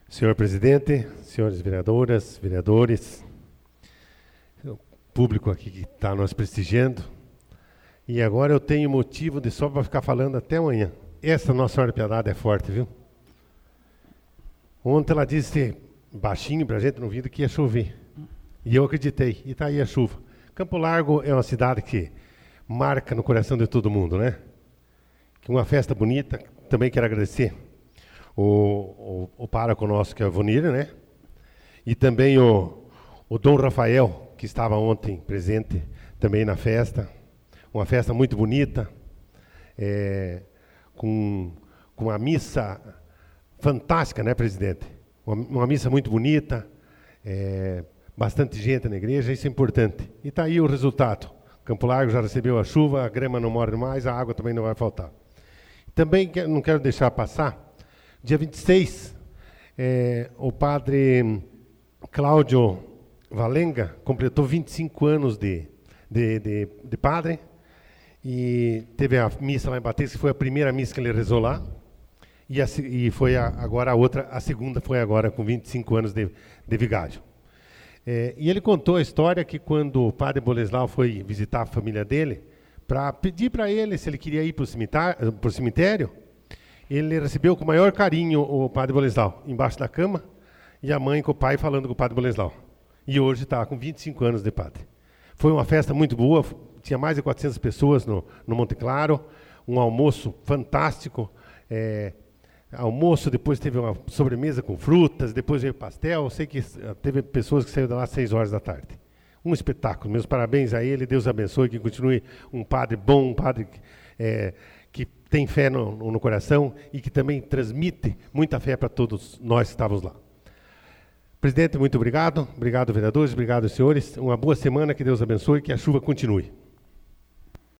Senhor presidente, senhores vereadoras, vereadores, o público aqui que está nos prestigiando, e agora eu tenho motivo de só para ficar falando até amanhã. Essa Nossa Senhora da Piedade é forte, viu? Ontem ela disse baixinho para a gente no ouvido que ia chover, e eu acreditei, e está aí a chuva. Campo Largo é uma cidade que marca no coração de todo mundo, né? Que uma festa bonita. Também quero agradecer o pároco nosso, que é o Vonir, né? E também o Dom Rafael, que estava ontem presente também na festa. Uma festa muito bonita, com uma missa fantástica, né, presidente? Uma missa muito bonita, bastante gente na igreja, isso é importante. E está aí o resultado. Campo Largo já recebeu a chuva, a grama não morre mais, a água também não vai faltar. Também não quero deixar passar, dia 26, o padre Cláudio Valenga completou 25 anos de padre, e teve a missa lá em Batista, que foi a primeira missa que ele rezou lá, e foi agora a outra, a segunda foi agora com 25 anos de vigário. E ele contou a história que quando o padre Boleslau foi visitar a família dele, para pedir para ele se ele queria ir para o cemitério, ele recebeu com o maior carinho o padre Boleslau, embaixo da cama, e a mãe com o pai falando com o padre Boleslau. E hoje está com 25 anos de padre. Foi uma festa muito boa, tinha mais de 400 pessoas no Monte Claro, um almoço fantástico, almoço, depois teve uma sobremesa com frutas, depois veio pastel, sei que teve pessoas que saíram de lá às 6 horas da tarde. Um espetáculo, meus parabéns a ele, Deus abençoe, que continue um padre bom, um padre que tem fé no coração e que também transmite muita fé para todos nós que estávamos lá. Presidente, muito obrigado, obrigado vereadores, obrigado senhores, uma boa semana, que Deus abençoe e que a chuva continue.